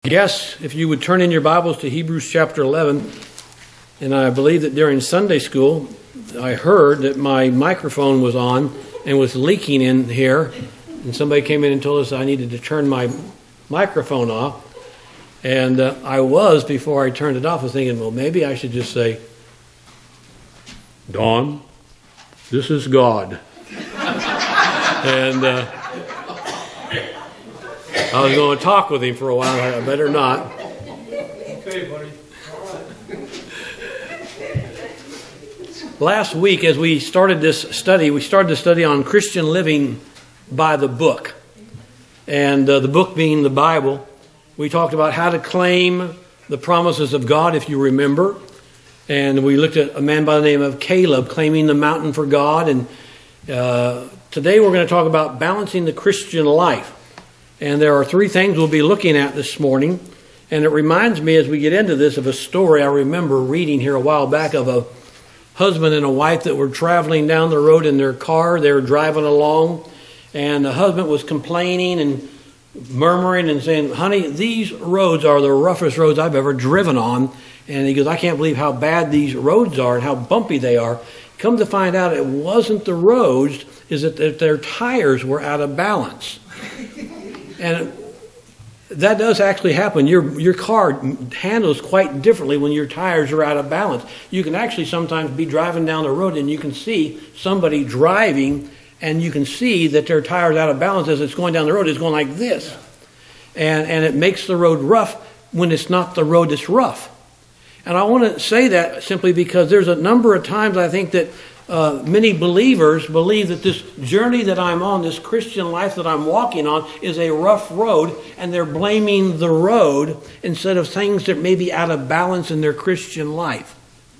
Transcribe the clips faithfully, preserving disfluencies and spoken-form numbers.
Yes, if you would turn in your Bibles to Hebrews chapter eleven, and I believe that during Sunday school, I heard that my microphone was on and was leaking in here, and somebody came in and told us I needed to turn my microphone off, and uh, I was, before I turned it off, I was thinking, well, maybe I should just say, Dawn, this is God. and... Uh, I was going to talk with him for a while. I better not. Okay, buddy. Last week, as we started this study, we started the study on Christian living by the book. And uh, the book being the Bible. We talked about how to claim the promises of God, if you remember. And we looked at a man by the name of Caleb claiming the mountain for God. And uh, today we're going to talk about balancing the Christian life. And there are three things we'll be looking at this morning. And it reminds me, as we get into this, of a story I remember reading here a while back of a husband and a wife that were traveling down the road in their car. They were driving along, and the husband was complaining and murmuring and saying, honey, these roads are the roughest roads I've ever driven on. And he goes, I can't believe how bad these roads are and how bumpy they are. Come to find out, it wasn't the roads, is that their tires were out of balance. And that does actually happen. Your your car handles quite differently when your tires are out of balance. You can actually sometimes be driving down the road and you can see somebody driving and you can see that their tire's out of balance as it's going down the road. It's going like this. And, and it makes the road rough when it's not the road that's rough. And I want to say that simply because there's a number of times I think that Uh, many believers believe that this journey that I'm on, this Christian life that I'm walking on, is a rough road, and they're blaming the road instead of things that may be out of balance in their Christian life.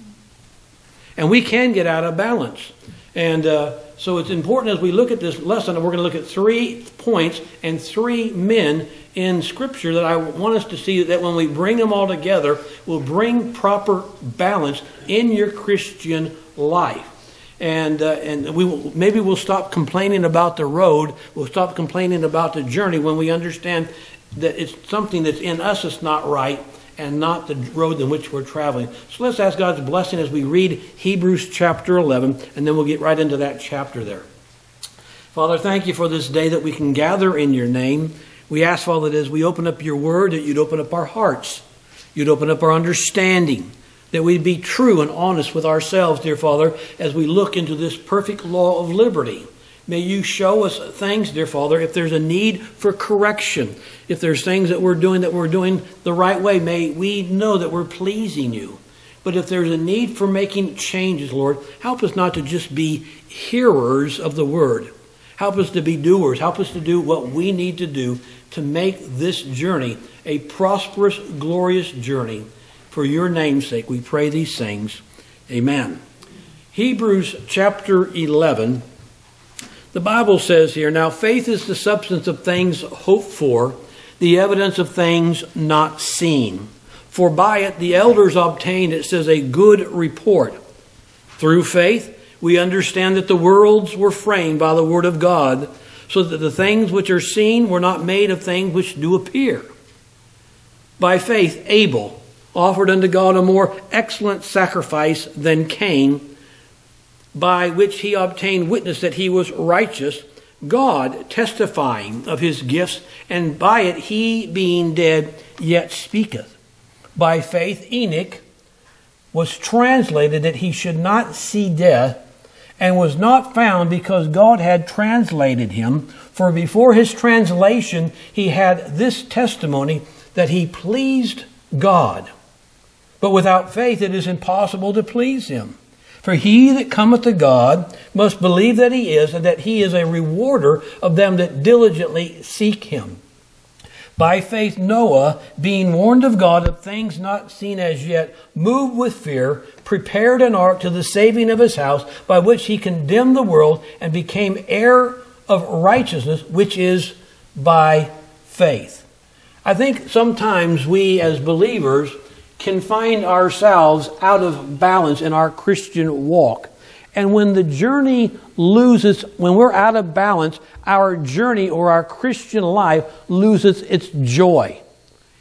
And we can get out of balance. And uh, so it's important as we look at this lesson, and we're going to look at three points and three men in Scripture that I want us to see that when we bring them all together, will bring proper balance in your Christian life. And uh, and we will, maybe we'll stop complaining about the road. We'll stop complaining about the journey when we understand that it's something that's in us that's not right and not the road in which we're traveling. So let's ask God's blessing as we read Hebrews chapter eleven, and then we'll get right into that chapter there. Father, thank you for this day that we can gather in your name. We ask, Father, that as we open up your word, that you'd open up our hearts. You'd open up our understanding. That we'd be true and honest with ourselves, dear Father, as we look into this perfect law of liberty. May you show us things, dear Father, if there's a need for correction, if there's things that we're doing that we're doing the right way, may we know that we're pleasing you. But if there's a need for making changes, Lord, help us not to just be hearers of the word. Help us to be doers. Help us to do what we need to do to make this journey a prosperous, glorious journey. For your name's sake, we pray these things. Amen. Hebrews chapter eleven. The Bible says here, now faith is the substance of things hoped for, the evidence of things not seen. For by it the elders obtained, it says, a good report. Through faith, we understand that the worlds were framed by the word of God, so that the things which are seen were not made of things which do appear. By faith, Abel offered unto God a more excellent sacrifice than Cain, by which he obtained witness that he was righteous, God testifying of his gifts, and by it he, being dead, yet speaketh. By faith Enoch was translated that he should not see death, and was not found because God had translated him. For before his translation he had this testimony, that he pleased God. But without faith it is impossible to please him. For he that cometh to God must believe that he is, and that he is a rewarder of them that diligently seek him. By faith Noah, being warned of God of things not seen as yet, moved with fear, prepared an ark to the saving of his house, by which he condemned the world, and became heir of righteousness, which is by faith. I think sometimes we as believers can find ourselves out of balance in our Christian walk. And when the journey loses, when we're out of balance, our journey or our Christian life loses its joy.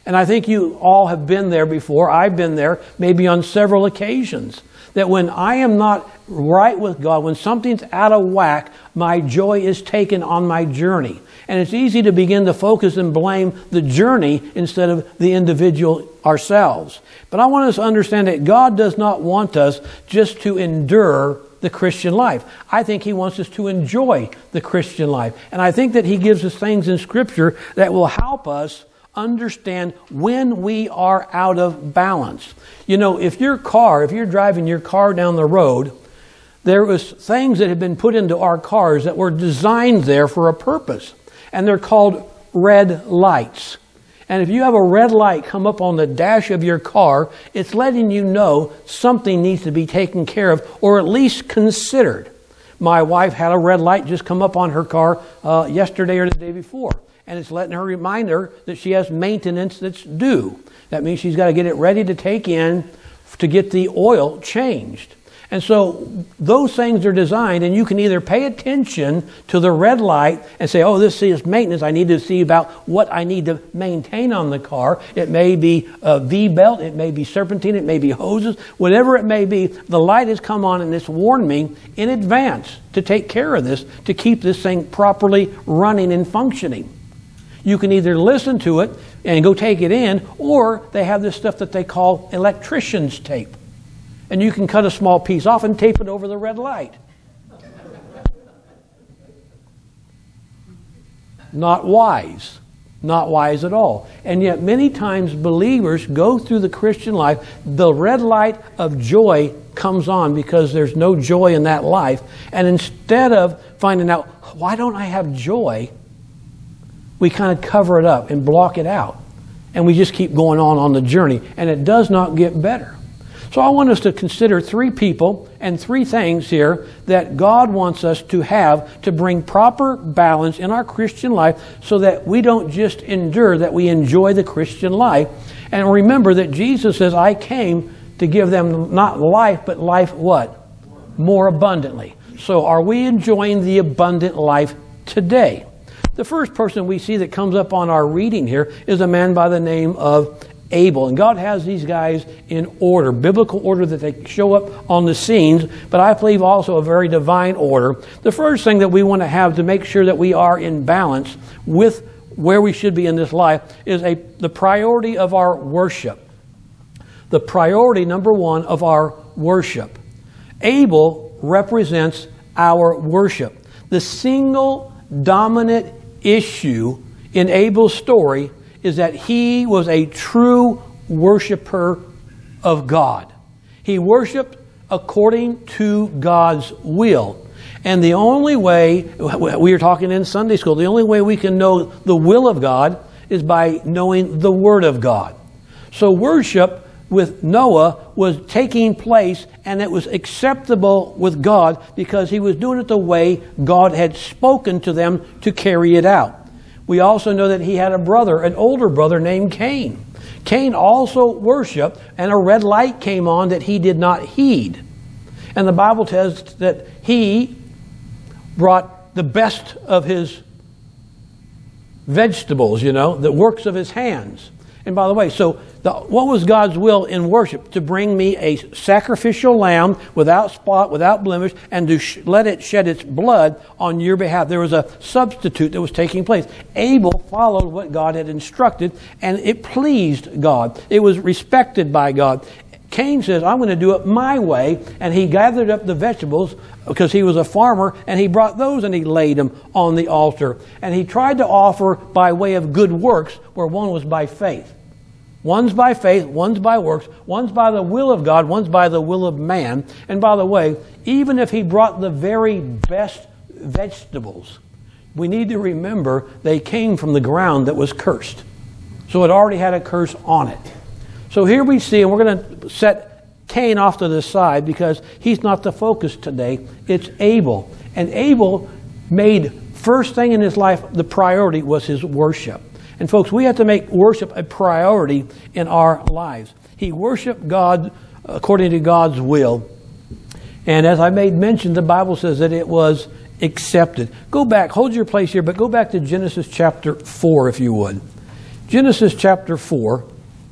And I think you all have been there before. I've been there maybe on several occasions. That when I am not right with God, when something's out of whack, my joy is taken on my journey. And it's easy to begin to focus and blame the journey instead of the individual ourselves. But I want us to understand that God does not want us just to endure the Christian life. I think He wants us to enjoy the Christian life. And I think that He gives us things in Scripture that will help us understand when we are out of balance. You know, if your car, if you're driving your car down the road, there was things that had been put into our cars that were designed there for a purpose. And they're called red lights. And if you have a red light come up on the dash of your car, it's letting you know something needs to be taken care of, or at least considered. My wife had a red light just come up on her car uh, yesterday or the day before. And it's letting her remind her that she has maintenance that's due. That means she's got to get it ready to take in to get the oil changed. And so those things are designed, and you can either pay attention to the red light and say, oh, this is maintenance. I need to see about what I need to maintain on the car. It may be a V-belt. It may be serpentine. It may be hoses. Whatever it may be, the light has come on and it's warned me in advance to take care of this, to keep this thing properly running and functioning. You can either listen to it and go take it in, or they have this stuff that they call electrician's tape. And you can cut a small piece off and tape it over the red light. Not wise. Not wise at all. And yet many times believers go through the Christian life, the red light of joy comes on because there's no joy in that life. And instead of finding out, why don't I have joy? We kind of cover it up and block it out. And we just keep going on on the journey. And it does not get better. So I want us to consider three people and three things here that God wants us to have to bring proper balance in our Christian life so that we don't just endure, that we enjoy the Christian life. And remember that Jesus says, I came to give them not life, but life what? More abundantly. So are we enjoying the abundant life today? The first person we see that comes up on our reading here is a man by the name of Abel. And God has these guys in order, biblical order that they show up on the scenes, but I believe also a very divine order. The first thing that we want to have to make sure that we are in balance with where we should be in this life is a the priority of our worship. The priority, number one, of our worship. Abel represents our worship. The single dominant issue in Abel's story is that he was a true worshiper of God. He worshiped according to God's will. And the only way, we were talking in Sunday school, the only way we can know the will of God is by knowing the Word of God. So worship with Noah was taking place, and it was acceptable with God because he was doing it the way God had spoken to them to carry it out. We also know that he had a brother, an older brother named Cain. Cain also worshiped, and a red light came on that he did not heed. And the Bible tells that he brought the best of his vegetables, you know, the works of his hands. And by the way, so the, what was God's will in worship? To bring me a sacrificial lamb without spot, without blemish, and to sh- let it shed its blood on your behalf. There was a substitute that was taking place. Abel followed what God had instructed, and it pleased God. It was respected by God. Cain says, I'm going to do it my way, and he gathered up the vegetables because he was a farmer, and he brought those and he laid them on the altar. And he tried to offer by way of good works, where one was by faith. One's by faith, one's by works, one's by the will of God, one's by the will of man. And by the way, even if he brought the very best vegetables, we need to remember they came from the ground that was cursed. So it already had a curse on it. So here we see, and we're going to set Cain off to the side because he's not the focus today. It's Abel. And Abel made first thing in his life, the priority was his worship. And folks, we have to make worship a priority in our lives. He worshiped God according to God's will. And as I made mention, the Bible says that it was accepted. Go back, hold your place here, but go back to Genesis chapter four, if you would. Genesis chapter four.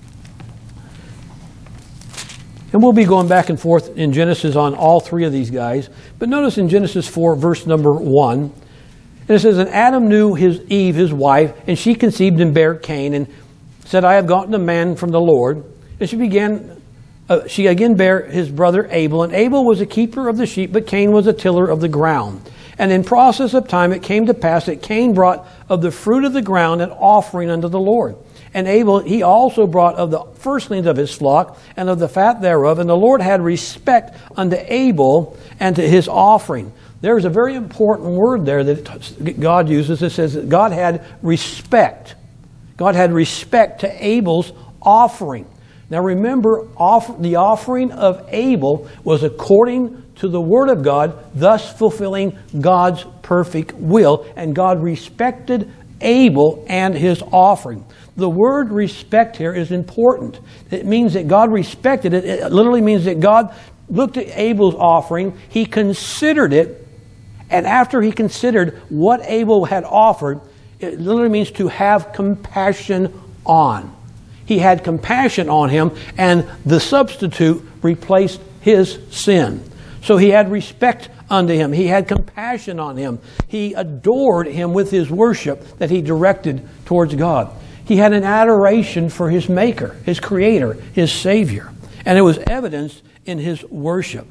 And we'll be going back and forth in Genesis on all three of these guys. But notice in Genesis four, verse number one, and it says, And Adam knew his Eve, his wife, and she conceived and bare Cain, and said, I have gotten a man from the Lord. And she began, uh, she again bare his brother Abel, and Abel was a keeper of the sheep, but Cain was a tiller of the ground. And in process of time it came to pass that Cain brought of the fruit of the ground an offering unto the Lord. And Abel, he also brought of the firstlings of his flock, and of the fat thereof. And the Lord had respect unto Abel and to his offering. There's a very important word there that God uses. It says that God had respect. God had respect to Abel's offering. Now remember, off, the offering of Abel was according to the Word of God, thus fulfilling God's perfect will. And God respected Abel and his offering. The word respect here is important. It means that God respected it. It literally means that God looked at Abel's offering, he considered it, and after he considered what Abel had offered, it literally means to have compassion on. He had compassion on him, and the substitute replaced his sin. So he had respect unto him. He had compassion on him. He adored him with his worship that he directed towards God. He had an adoration for his Maker, his Creator, his Savior. And it was evidenced in his worship.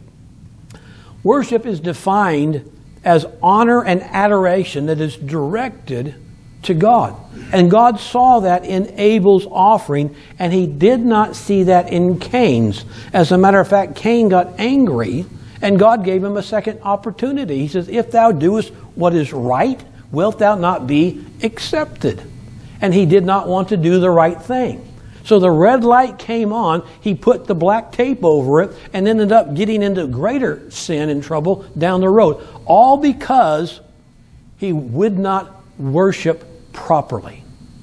Worship is defined as honor and adoration that is directed to God. And God saw that in Abel's offering, and he did not see that in Cain's. As a matter of fact, Cain got angry, and God gave him a second opportunity. He says, If thou doest what is right, wilt thou not be accepted? And he did not want to do the right thing. So the red light came on, he put the black tape over it, and ended up getting into greater sin and trouble down the road. All because he would not worship properly.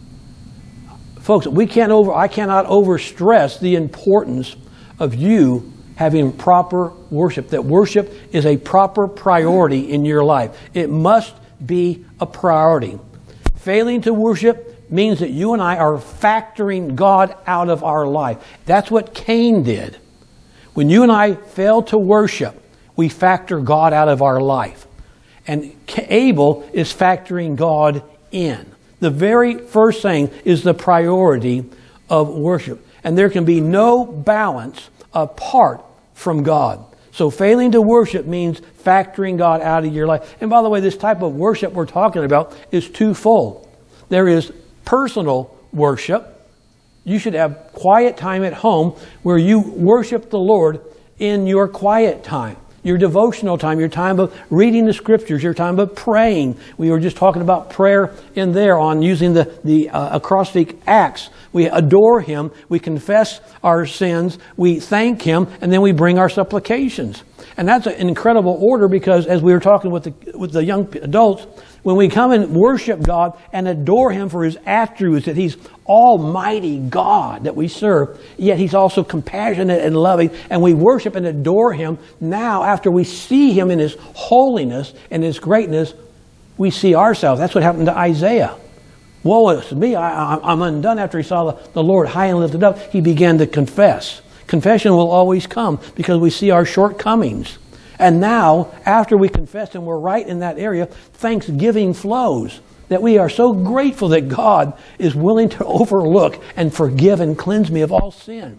Folks, we can't over, I cannot overstress the importance of you having proper worship. That worship is a proper priority in your life. It must be a priority. Failing to worship means that you and I are factoring God out of our life. That's what Cain did. When you and I fail to worship, we factor God out of our life. And Abel is factoring God in. The very first thing is the priority of worship. And there can be no balance apart from God. So failing to worship means factoring God out of your life. And by the way, this type of worship we're talking about is twofold. There is personal worship. You should have quiet time at home where you worship the Lord in your quiet time, your devotional time, your time of reading the Scriptures, your time of praying. We were just talking about prayer in there on using the, the uh, acrostic Acts. We adore Him, we confess our sins, we thank Him, and then we bring our supplications. And that's an incredible order, because as we were talking with the, with the young adults, when we come and worship God and adore Him for His attributes, that He's Almighty God that we serve, yet He's also compassionate and loving, and we worship and adore Him. Now, after we see Him in His holiness and His greatness, we see ourselves. That's what happened to Isaiah. Woe is me, I, I'm undone. After he saw the, the Lord high and lifted up, he began to confess. Confession will always come because we see our shortcomings. And now, after we confess and we're right in that area, thanksgiving flows. That we are so grateful that God is willing to overlook and forgive and cleanse me of all sin.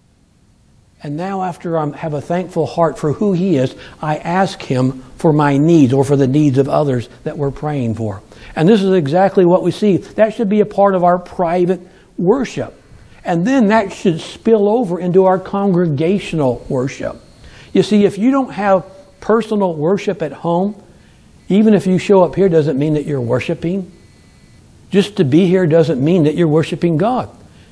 And now, after I have a thankful heart for who He is, I ask Him for my needs or for the needs of others that we're praying for. And this is exactly what we see. That should be a part of our private worship. And then that should spill over into our congregational worship. You see, if you don't have personal worship at home, even if you show up here doesn't mean that you're worshiping. Just to be here doesn't mean that you're worshiping God.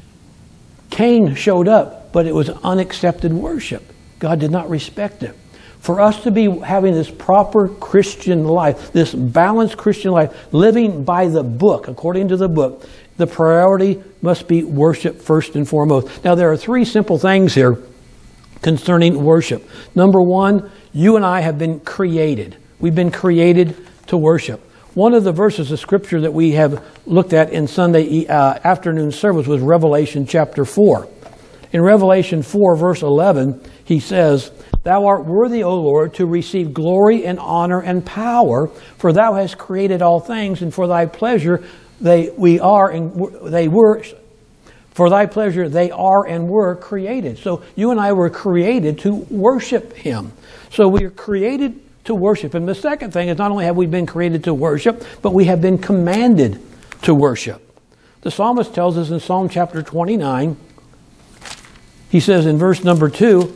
Cain showed up, but it was unaccepted worship. God did not respect it. For us to be having this proper Christian life, this balanced Christian life, living by the book, according to the book, the priority must be worship first and foremost. Now, there are three simple things here concerning worship. Number one, you and I have been created. We've been created to worship. One of the verses of Scripture that we have looked at in Sunday uh, afternoon service was Revelation chapter four. In Revelation four, verse eleven, he says, "Thou art worthy, O Lord, to receive glory and honor and power, for thou hast created all things, and for thy pleasure they we are and they were for thy pleasure they are and were created." So you and I were created to worship him. So we are created to worship him. The second thing is, not only have we been created to worship, but we have been commanded to worship. The psalmist tells us in Psalm chapter twenty-nine, he says in verse number two,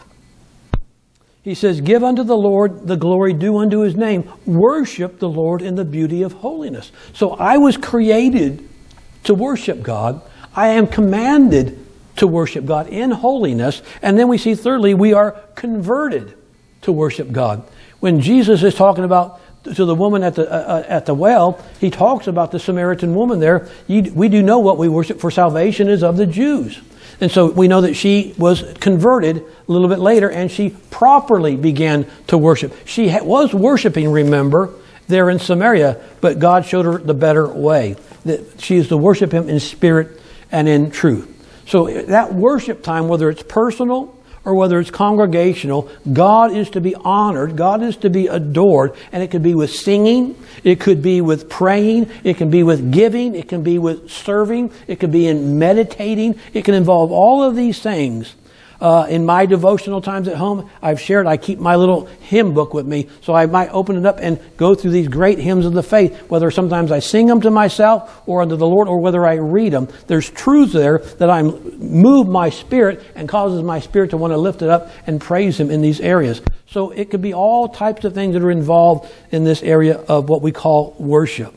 he says, "Give unto the Lord the glory due unto his name. Worship the Lord in the beauty of holiness." So I was created to worship God. I am commanded to worship God in holiness. And then we see, thirdly, we are converted to worship God. When Jesus is talking about to the woman at the uh, at the well, he talks about the Samaritan woman there. You, we do know what we worship, for salvation is of the Jews. And so we know that she was converted a little bit later, and she properly began to worship. She ha- was worshiping, remember, there in Samaria, but God showed her the better way, that she is to worship him in spirit and in truth. So that worship time, whether it's personal or whether it's congregational, God is to be honored, God is to be adored, and it could be with singing, it could be with praying, it can be with giving, it can be with serving, it could be in meditating, it can involve all of these things. Uh, in my devotional times at home, I've shared, I keep my little hymn book with me, so I might open it up and go through these great hymns of the faith, whether sometimes I sing them to myself or unto the Lord, or whether I read them. There's truths there that I move my spirit and causes my spirit to want to lift it up and praise him in these areas. So it could be all types of things that are involved in this area of what we call worship.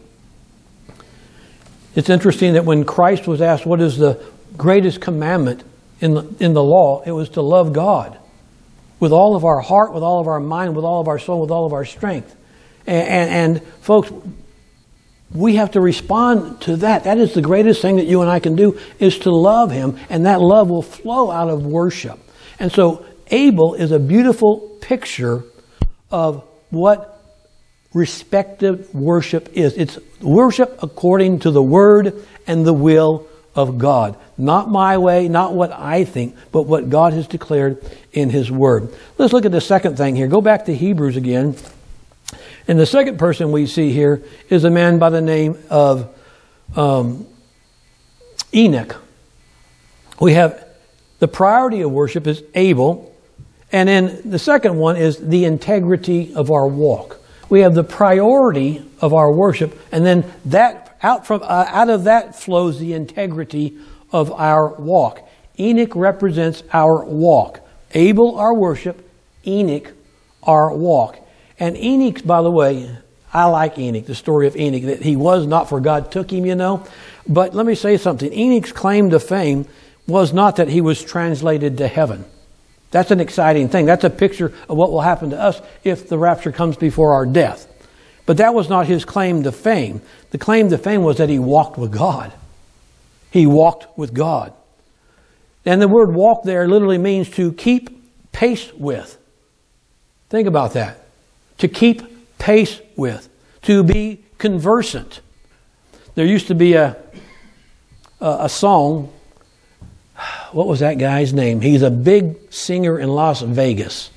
It's interesting that when Christ was asked what is the greatest commandment in the, in the law, it was to love God with all of our heart, with all of our mind, with all of our soul, with all of our strength. And, and, and folks, we have to respond to that. That is the greatest thing that you and I can do, is to love him, and that love will flow out of worship. And so Abel is a beautiful picture of what respective worship is. It's worship according to the word and the will of God. Not my way, not what I think, but what God has declared in his word. Let's look at the second thing here. Go back to Hebrews again. And the second person we see here is a man by the name of um, Enoch. We have the priority of worship is Abel. And then the second one is the integrity of our walk. We have the priority of our worship, and then that out from uh, out of that flows the integrity of our walk. Enoch represents our walk. Abel, our worship. Enoch, our walk. And Enoch, by the way, I like Enoch, the story of Enoch, that he was not, for God took him, you know. But let me say something. Enoch's claim to fame was not that he was translated to heaven. That's an exciting thing. That's a picture of what will happen to us if the rapture comes before our death. But that was not his claim to fame. The claim to fame was that he walked with God. He walked with God. And the word walk there literally means to keep pace with. Think about that. To keep pace with. To be conversant. There used to be a, a, a song. What was that guy's name? He's a big singer in Las Vegas.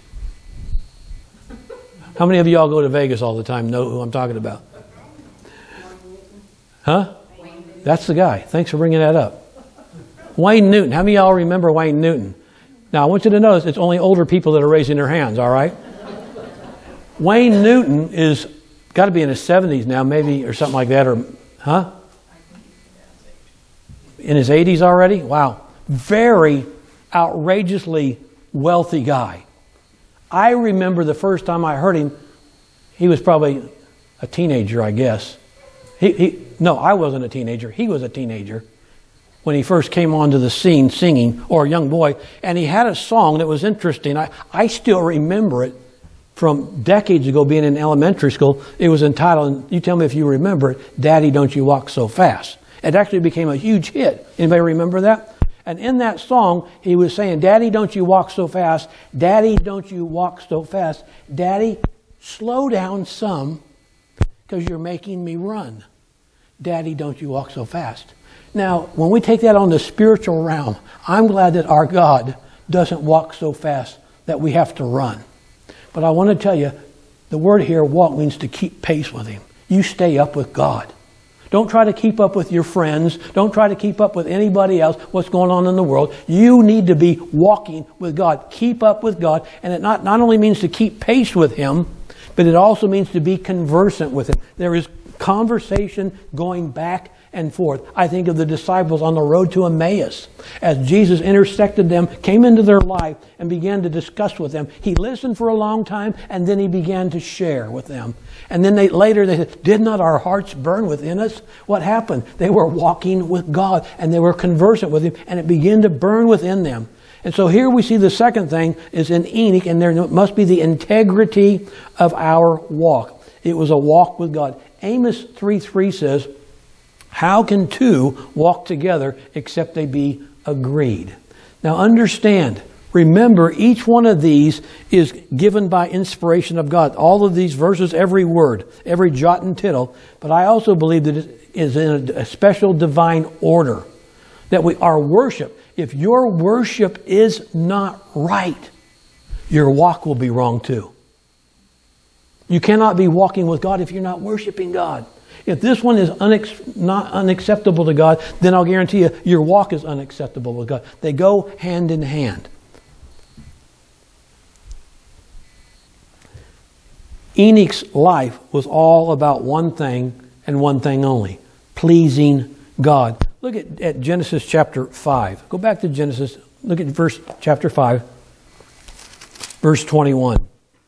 How many of y'all go to Vegas all the time know who I'm talking about? Huh? That's the guy. Thanks for bringing that up. Wayne Newton. How many of y'all remember Wayne Newton? Now, I want you to notice it's only older people that are raising their hands, all right? Wayne Newton is got to be in his seventies now, maybe, or something like that, or, huh? In his eighties already? Wow. Very outrageously wealthy guy. I remember the first time I heard him, he was probably a teenager, I guess. He, he, no, I wasn't a teenager. He was a teenager when he first came onto the scene singing, or a young boy. And he had a song that was interesting. I, I still remember it from decades ago, being in elementary school. It was entitled, and you tell me if you remember it, "Daddy, Don't You Walk So Fast." It actually became a huge hit. Anybody remember that? And in that song, he was saying, "Daddy, don't you walk so fast. Daddy, don't you walk so fast. Daddy, slow down some. because you're making me run. Daddy, don't you walk so fast. Now, when we take that on the spiritual realm, I'm glad that our God doesn't walk so fast that we have to run. But I want to tell you, the word here, walk, means to keep pace with Him. You stay up with God. Don't try to keep up with your friends. Don't try to keep up with anybody else, what's going on in the world. You need to be walking with God. Keep up with God. And it not, not only means to keep pace with Him, but it also means to be conversant with Him. There is conversation going back and forth. I think of the disciples on the road to Emmaus. As Jesus intersected them, came into their life, and began to discuss with them. He listened for a long time, and then He began to share with them. And then they later they said, did not our hearts burn within us? What happened? They were walking with God, and they were conversant with Him, and it began to burn within them. And so here we see the second thing is in Enoch, and there must be the integrity of our walk. It was a walk with God. Amos three three says, how can two walk together except they be agreed? Now understand, remember, each one of these is given by inspiration of God. All of these verses, every word, every jot and tittle. But I also believe that it is in a special divine order. That we, our worship, if your worship is not right, your walk will be wrong too. You cannot be walking with God if you're not worshiping God. If this one is unex- not unacceptable to God, then I'll guarantee you your walk is unacceptable with God. They go hand in hand. Enoch's life was all about one thing and one thing only, pleasing God. Look at, at Genesis chapter five. Go back to Genesis. Look at verse chapter five, verse twenty-one.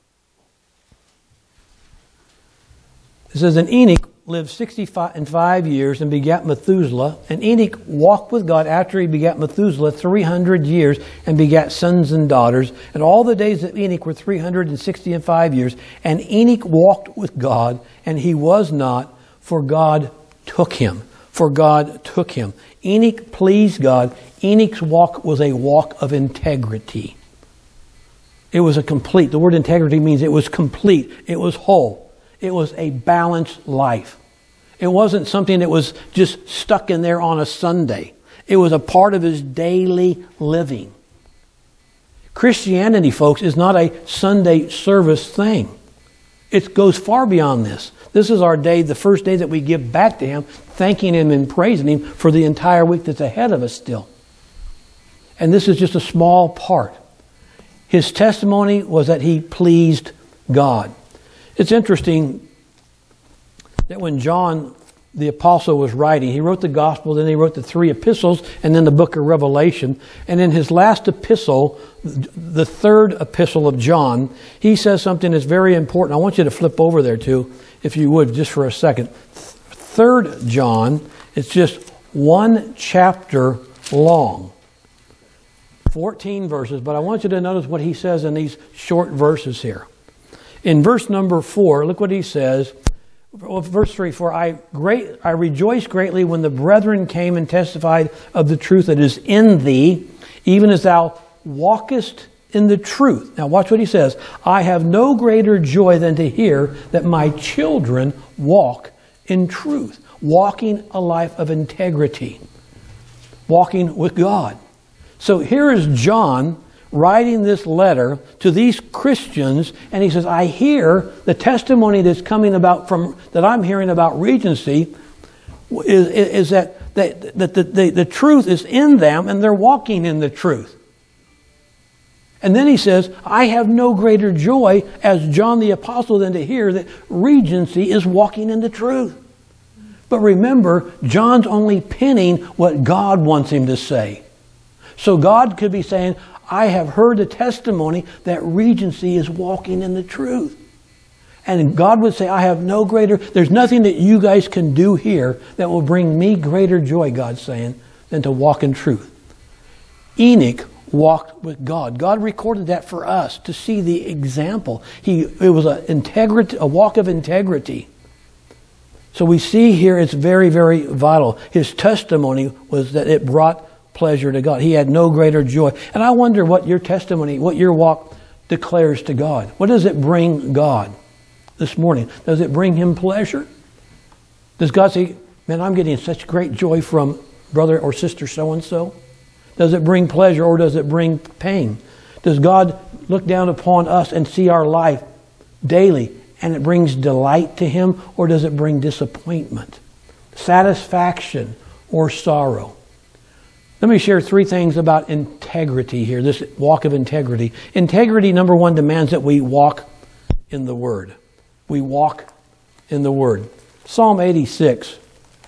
It says, and Enoch lived sixty-five and five years and begat Methuselah. And Enoch walked with God after he begat Methuselah three hundred years and begat sons and daughters. And all the days of Enoch were three hundred and sixty and five years. And Enoch walked with God, and he was not, for God took him. For God took him. Enoch pleased God. Enoch's walk was a walk of integrity. It was a complete. The word integrity means it was complete. It was whole. It was a balanced life. It wasn't something that was just stuck in there on a Sunday. It was a part of his daily living. Christianity, folks, is not a Sunday service thing. It goes far beyond this. This is our day, the first day that we give back to Him, thanking Him and praising Him for the entire week that's ahead of us still. And this is just a small part. His testimony was that he pleased God. It's interesting that when John the apostle was writing, he wrote the gospel, then he wrote the three epistles, and then the book of Revelation. And in his last epistle, the third epistle of John, he says something that's very important. I want you to flip over there too, if you would, just for a second. Third John, it's just one chapter long. fourteen verses, but I want you to notice what he says in these short verses here. In verse number four, look what he says. Verse three, for I great I rejoice greatly when the brethren came and testified of the truth that is in thee, even as thou walkest in the truth. Now watch what he says. I have no greater joy than to hear that my children walk in truth. Walking a life of integrity. Walking with God. So here is John writing this letter to these Christians, and he says, I hear the testimony that's coming about from, that I'm hearing about Regency is, is that, that, that the, the, the truth is in them and they're walking in the truth. And then he says, I have no greater joy as John the Apostle than to hear that Regency is walking in the truth. But remember, John's only penning what God wants him to say. So God could be saying, I have heard the testimony that Regency is walking in the truth. And God would say, I have no greater, there's nothing that you guys can do here that will bring me greater joy, God's saying, than to walk in truth. Enoch walked with God. God recorded that for us to see the example. He, it was a, integrity, a walk of integrity. So we see here it's very, very vital. His testimony was that it brought pleasure to God. He had no greater joy. And I wonder what your testimony, what your walk declares to God. What does it bring God? this morning? Does it bring him pleasure? Does God say, man, I'm getting such great joy from brother or sister so-and-so? Does it bring pleasure or does it bring pain? Does God look down upon us and see our life daily and it brings delight to him, or does it bring disappointment, satisfaction, or sorrow? Let me share three things about integrity here, this walk of integrity. Integrity, number one, demands that we walk in the Word. We walk in the Word. Psalm eighty-six.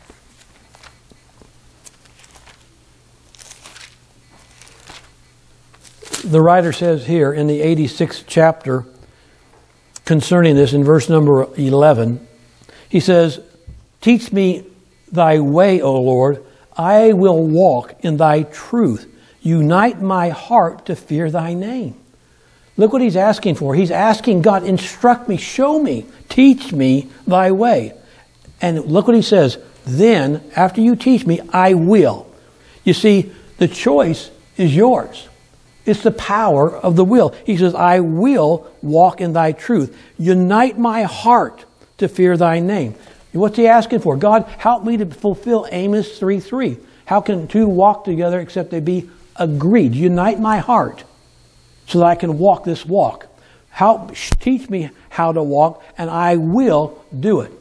The writer says here in the eighty-sixth chapter concerning this, in verse number eleven, he says, teach me thy way, O Lord. I will walk in thy truth. Unite my heart to fear thy name. Look what he's asking for. He's asking God, instruct me, show me, teach me thy way. And look what he says. Then, after you teach me, I will. You see, the choice is yours. It's the power of the will. He says, I will walk in thy truth. Unite my heart to fear thy name. What's he asking for? God, help me to fulfill Amos three three. How can two walk together except they be agreed? Unite my heart so that I can walk this walk. Help teach me how to walk, and I will do it.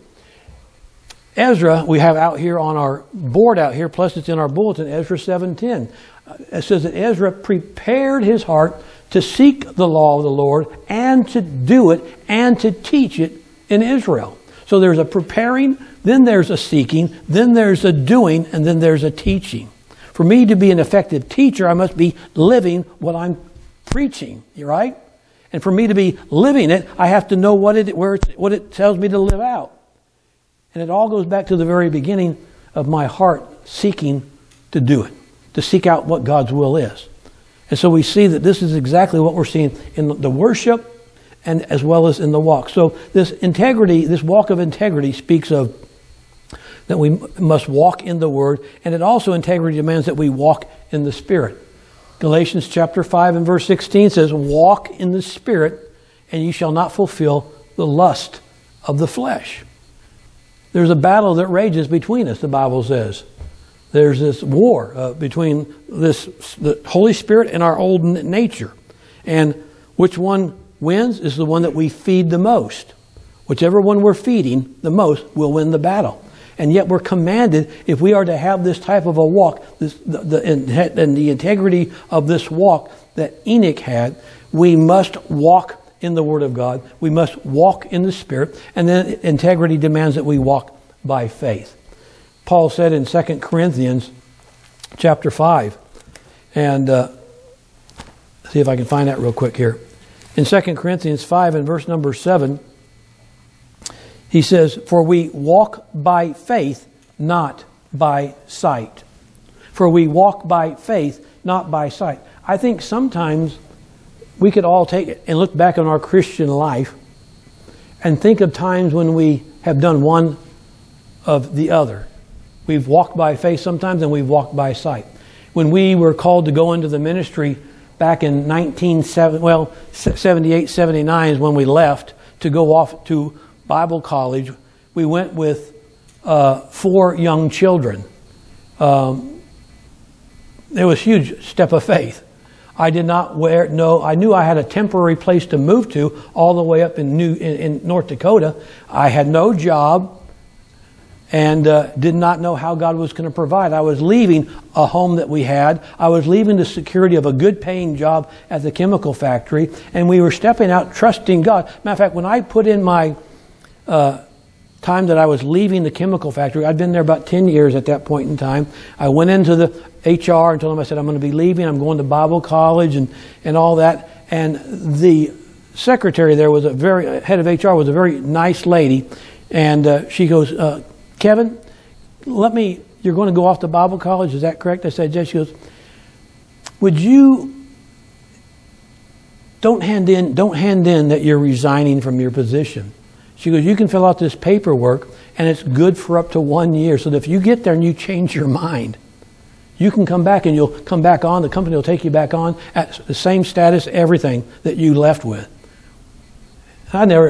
Ezra, we have out here on our board out here, plus it's in our bulletin, Ezra seven ten. It says that Ezra prepared his heart to seek the law of the Lord and to do it and to teach it in Israel. So there's a preparing, then there's a seeking, then there's a doing, and then there's a teaching. For me to be an effective teacher, I must be living what I'm preaching, you right? And for me to be living it, I have to know what it where it, what it tells me to live out. And it all goes back to the very beginning of my heart seeking to do it, to seek out what God's will is. And so we see that this is exactly what we're seeing in the worship and as well as in the walk. So this integrity, this walk of integrity speaks of that we must walk in the Word, and it also, integrity demands that we walk in the Spirit. Galatians chapter five and verse sixteen says, walk in the Spirit, and you shall not fulfill the lust of the flesh. There's a battle that rages between us, the Bible says. There's this war uh, between this the Holy Spirit and our old nature. And which one wins is the one that we feed the most. Whichever one we're feeding the most will win the battle. And yet we're commanded, if we are to have this type of a walk, this, the, the, and the integrity of this walk that Enoch had, we must walk in the Word of God. We must walk in the Spirit. And then integrity demands that we walk by faith. Paul said in Second Corinthians chapter five, and uh, see if I can find that real quick here. In Second Corinthians five and verse number seven, he says, for we walk by faith, not by sight. For we walk by faith, not by sight. I think sometimes we could all take it and look back on our Christian life and think of times when we have done one of the other. We've walked by faith sometimes and we've walked by sight. When we were called to go into the ministry back in nineteen seventy, well, seventy-eight, seventy-nine is when we left to go off to Bible college. We went with uh, four young children. Um, it was a huge step of faith. I did not wear, no, I knew I had a temporary place to move to all the way up in New in, in North Dakota. I had no job and uh, did not know how God was going to provide. I was leaving a home that we had. I was leaving the security of a good paying job at the chemical factory, and we were stepping out trusting God. Matter of fact, when I put in my uh, time that I was leaving the chemical factory, I'd been there about ten years at that point in time. I went into the H R and told them, I said, I'm going to be leaving. I'm going to Bible college and, and all that. And the secretary there was a very, head of H R was a very nice lady. And uh, she goes, uh, Kevin, let me, you're going to go off to Bible college, is that correct? I said, yes. She goes, would you, don't hand in, don't hand in that you're resigning from your position. She goes, you can fill out this paperwork and it's good for up to one year. So that if you get there and you change your mind, you can come back and you'll come back on. The company will take you back on at the same status, everything that you left with. I never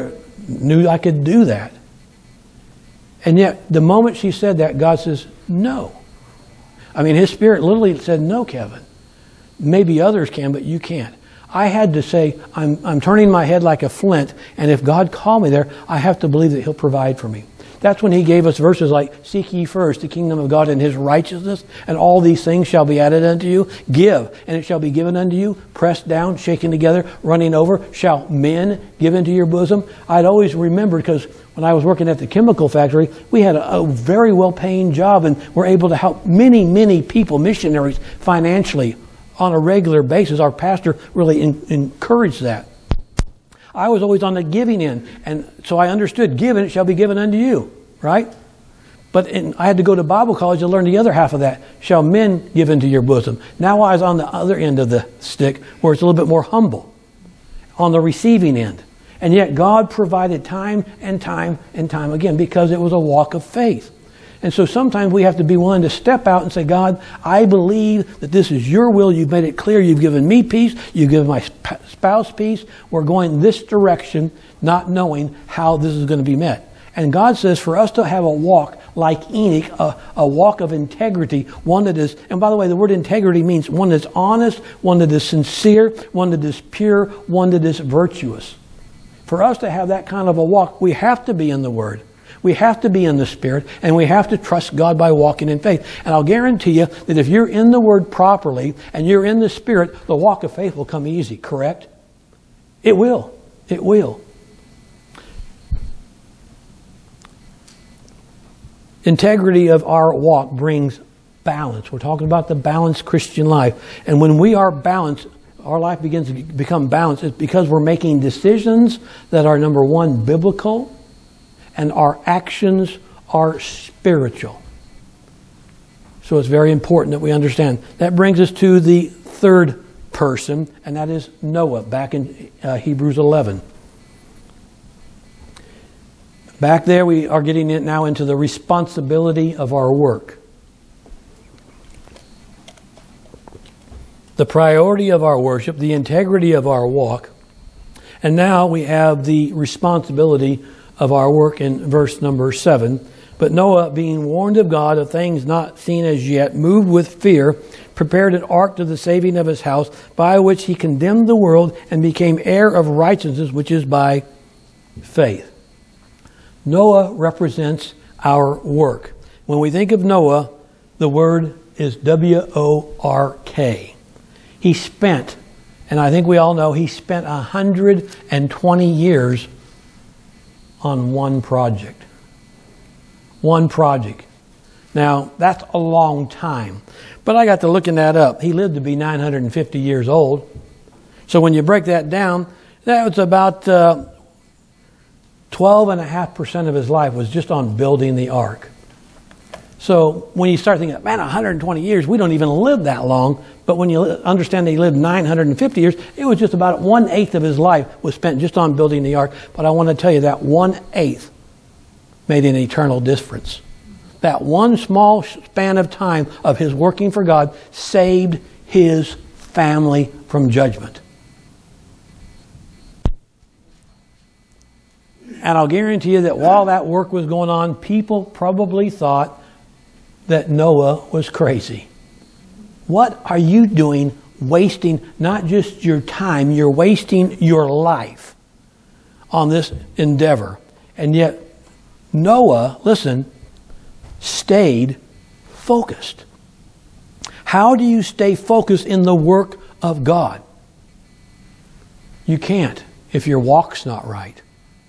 knew I could do that. And yet, the moment she said that, God says, no. I mean, His Spirit literally said, no, Kevin. Maybe others can, but you can't. I had to say, I'm, I'm turning my head like a flint, and if God called me there, I have to believe that He'll provide for me. That's when He gave us verses like, seek ye first the kingdom of God and His righteousness, and all these things shall be added unto you. Give, and it shall be given unto you, pressed down, shaken together, running over, shall men give into your bosom. I'd always remembered, because when I was working at the chemical factory, we had a, a very well-paying job, and we're able to help many, many people, missionaries, financially on a regular basis. Our pastor really in, encouraged that. I was always on the giving end, and so I understood, give and it shall be given unto you, right? But in, I had to go to Bible college to learn the other half of that. Shall men give into your bosom? Now I was on the other end of the stick, where it's a little bit more humble, on the receiving end. And yet God provided time and time and time again, because it was a walk of faith. And so sometimes we have to be willing to step out and say, God, I believe that this is your will. You've made it clear. You've given me peace. You've given my spouse peace. We're going this direction, not knowing how this is going to be met. And God says for us to have a walk like Enoch, a, a walk of integrity, one that is, and by the way, the word integrity means one that's honest, one that is sincere, one that is pure, one that is virtuous. For us to have that kind of a walk, we have to be in the Word. We have to be in the Spirit, and we have to trust God by walking in faith. And I'll guarantee you that if you're in the Word properly and you're in the Spirit, the walk of faith will come easy, correct? It will. It will. Integrity of our walk brings balance. We're talking about the balanced Christian life. And when we are balanced, our life begins to become balanced. It's because we're making decisions that are, number one, biblical, and our actions are spiritual. So it's very important that we understand. That brings us to the third person, and that is Noah, back in uh, Hebrews eleven. Back there we are getting it now into the responsibility of our work. The priority of our worship, the integrity of our walk, and now we have the responsibility of our work in verse number seven. But Noah, being warned of God of things not seen as yet, moved with fear, prepared an ark to the saving of his house, by which he condemned the world and became heir of righteousness, which is by faith. Noah represents our work. When we think of Noah, the word is W O R K. He spent, and I think we all know, he spent one hundred twenty years on one project. One project. Now, that's a long time. But I got to looking that up. He lived to be nine hundred fifty years old. So when you break that down, that was about uh, twelve point five percent of his life was just on building the ark. So when you start thinking, man, one hundred twenty years, we don't even live that long. But when you understand that he lived nine hundred fifty years, it was just about one-eighth of his life was spent just on building the ark. But I want to tell you that one-eighth made an eternal difference. That one small span of time of his working for God saved his family from judgment. And I'll guarantee you that while that work was going on, people probably thought that Noah was crazy. What are you doing wasting not just your time, you're wasting your life on this endeavor? And yet Noah, listen, stayed focused. How do you stay focused in the work of God? You can't if your walk's not right.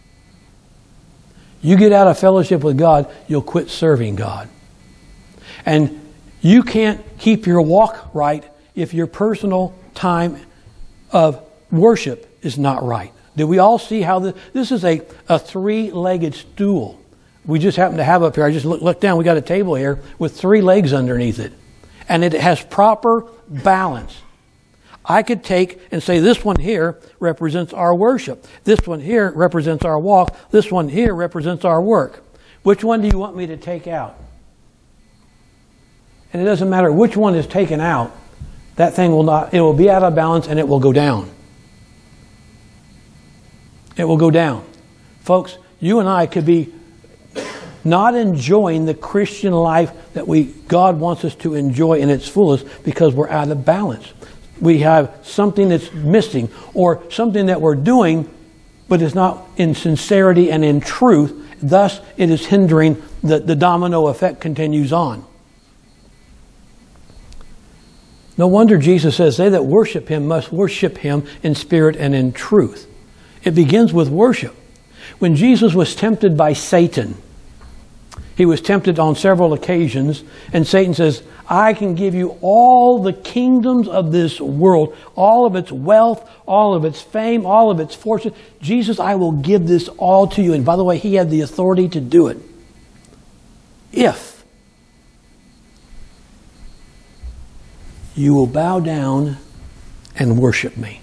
You get out of fellowship with God, you'll quit serving God. And you can't keep your walk right if your personal time of worship is not right. Do we all see how this, this is a, a three-legged stool? We just happen to have up here. I just look, look down. We got a table here with three legs underneath it. And it has proper balance. I could take and say this one here represents our worship. This one here represents our walk. This one here represents our work. Which one do you want me to take out? And it doesn't matter which one is taken out. That thing will not, it will be out of balance and it will go down. It will go down. Folks, you and I could be not enjoying the Christian life that we God wants us to enjoy in its fullest because we're out of balance. We have something that's missing, or something that we're doing but it's not in sincerity and in truth. Thus, it is hindering, the, the domino effect continues on. No wonder Jesus says, they that worship Him must worship Him in spirit and in truth. It begins with worship. When Jesus was tempted by Satan, He was tempted on several occasions, and Satan says, I can give you all the kingdoms of this world, all of its wealth, all of its fame, all of its fortune. Jesus, I will give this all to you. And by the way, He had the authority to do it. If you will bow down and worship me.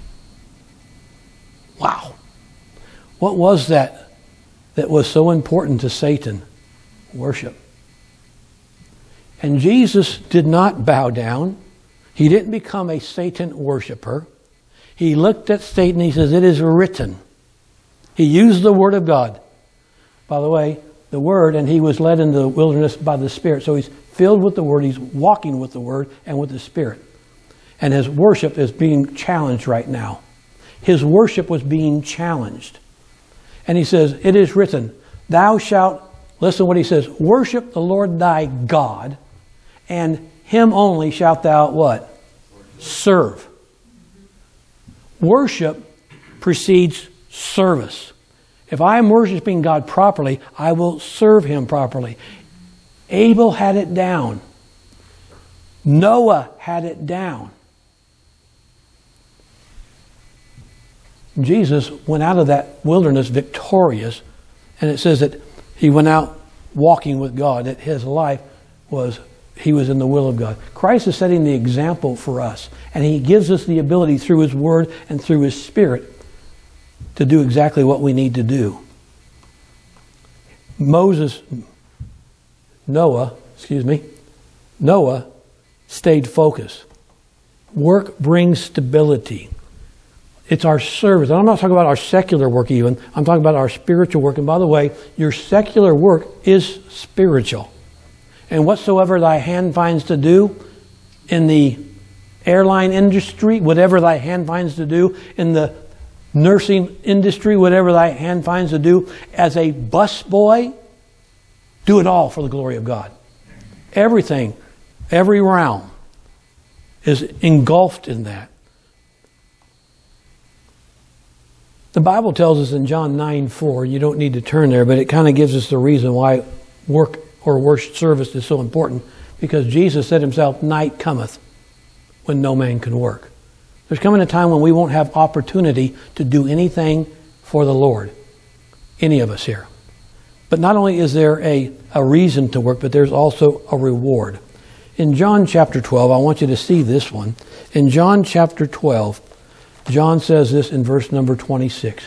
Wow. What was that that was so important to Satan? Worship. And Jesus did not bow down. He didn't become a Satan worshiper. He looked at Satan and He says, it is written. He used the Word of God. By the way, the Word, and He was led into the wilderness by the Spirit. So He's filled with the Word. He's walking with the Word and with the Spirit. And His worship is being challenged right now. His worship was being challenged. And He says, it is written, thou shalt, listen to what He says, worship the Lord thy God, and Him only shalt thou what? Serve. Worship precedes service. If I am worshiping God properly, I will serve Him properly. Abel had it down. Noah had it down. Jesus went out of that wilderness victorious, and it says that He went out walking with God, that His life was, He was in the will of God. Christ is setting the example for us, and He gives us the ability through His Word and through His Spirit to do exactly what we need to do. Moses, Noah, excuse me, Noah stayed focused. Work brings stability. It's our service. And I'm not talking about our secular work even. I'm talking about our spiritual work. And by the way, your secular work is spiritual. And whatsoever thy hand finds to do in the airline industry, whatever thy hand finds to do in the nursing industry, whatever thy hand finds to do as a busboy, do it all for the glory of God. Everything, every realm is engulfed in that. The Bible tells us in John nine four, you don't need to turn there, but it kind of gives us the reason why work or worship service is so important. Because Jesus said Himself, night cometh when no man can work. There's coming a time when we won't have opportunity to do anything for the Lord. Any of us here. But not only is there a, a reason to work, but there's also a reward. In John chapter twelve, I want you to see this one. In John chapter twelve, John says this in verse number twenty-six.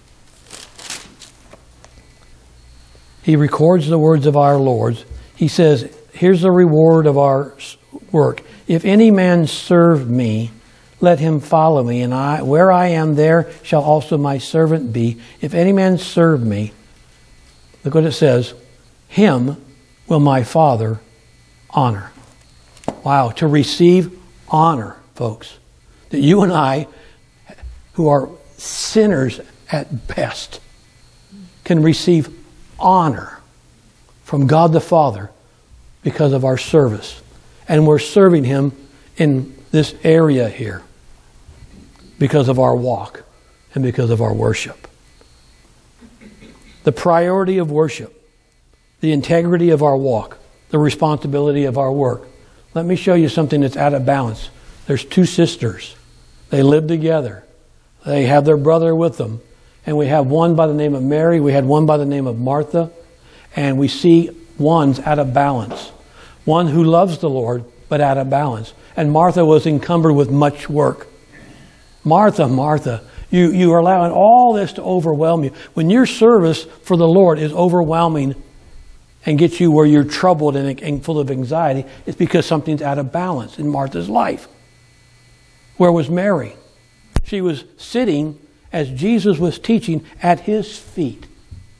He records the words of our Lord. He says, here's the reward of our work. If any man serve me, let him follow me, and I, where I am, there shall also my servant be. If any man serve me, look what it says, him will my Father honor. Wow, to receive honor, folks. That you and I, who are sinners at best, can receive honor from God the Father because of our service. And we're serving Him in this area here because of our walk and because of our worship. The priority of worship, the integrity of our walk, the responsibility of our work. Let me show you something that's out of balance. There's two sisters. They live together. They have their brother with them. And we have one by the name of Mary. We had one by the name of Martha. And we see one's out of balance. One who loves the Lord, but out of balance. And Martha was encumbered with much work. Martha, Martha, you, you are allowing all this to overwhelm you. When your service for the Lord is overwhelming and gets you where you're troubled and, and full of anxiety, it's because something's out of balance in Martha's life. Where was Mary? She was sitting as Jesus was teaching at His feet.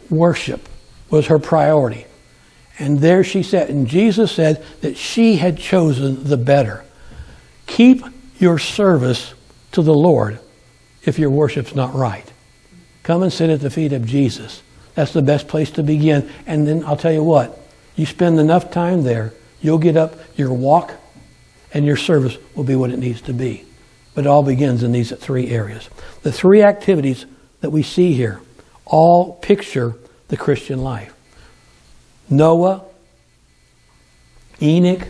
worship was her priority. And there she sat. And Jesus said that she had chosen the better. Keep your service to the Lord if your worship's not right. Come and sit at the feet of Jesus. That's the best place to begin. And then I'll tell you what, you spend enough time there, you'll get up, your walk and your service will be what it needs to be. But it all begins in these three areas. The three activities that we see here all picture the Christian life. Noah, Enoch,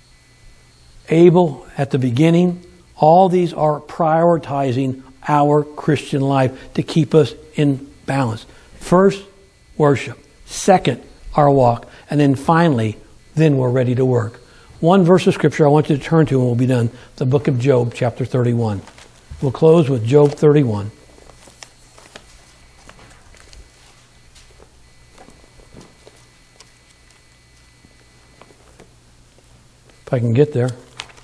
Abel at the beginning, all these are prioritizing our Christian life to keep us in balance. First, worship. Second, our walk. And then finally, then we're ready to work. One verse of Scripture I want you to turn to and we'll be done. The book of Job, chapter thirty-one. We'll close with Job thirty-one. If I can get there.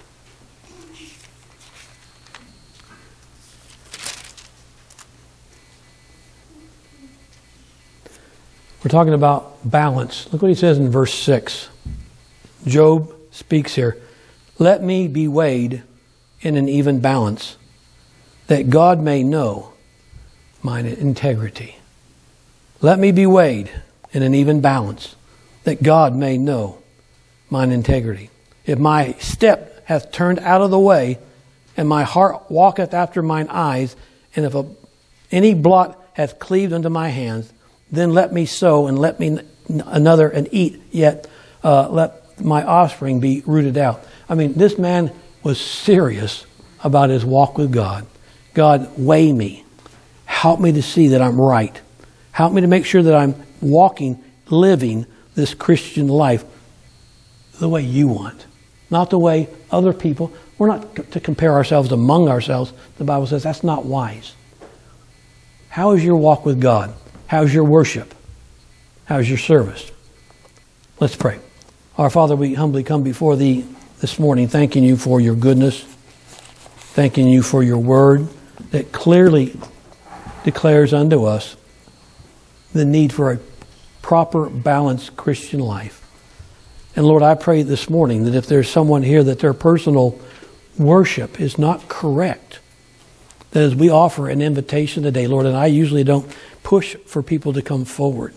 We're talking about balance. Look what he says in verse six. Job speaks here. Let me be weighed in an even balance, that God may know mine integrity. Let me be weighed in an even balance, that God may know mine integrity. If my step hath turned out of the way, and my heart walketh after mine eyes, and if a, any blot hath cleaved unto my hands, then let me sow, and let me another and eat, yet uh, let my offspring be rooted out. I mean, this man was serious about his walk with God. God, weigh me. Help me to see that I'm right. Help me to make sure that I'm walking, living this Christian life the way you want. Not the way other people. We're not to compare ourselves among ourselves. The Bible says that's not wise. How is your walk with God? How's your worship? How's your service? Let's pray. Our Father, we humbly come before Thee this morning, thanking You for Your goodness, thanking You for Your word that clearly declares unto us the need for a proper, balanced Christian life. And Lord, I pray this morning that if there's someone here that their personal worship is not correct, that as we offer an invitation today, Lord, and I usually don't push for people to come forward,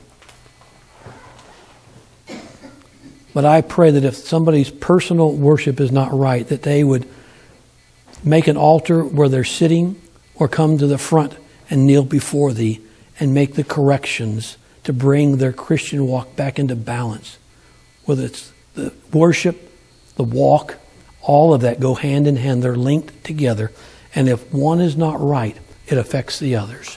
but I pray that if somebody's personal worship is not right, that they would make an altar where they're sitting or come to the front and kneel before Thee and make the corrections to bring their Christian walk back into balance. Whether it's the worship, the walk, all of that go hand in hand. They're linked together. And if one is not right, it affects the others.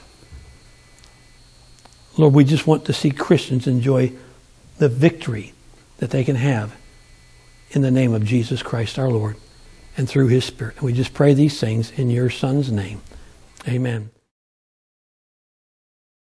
Lord, we just want to see Christians enjoy the victory that they can have in the name of Jesus Christ our Lord and through His Spirit. And we just pray these things in Your Son's name. Amen.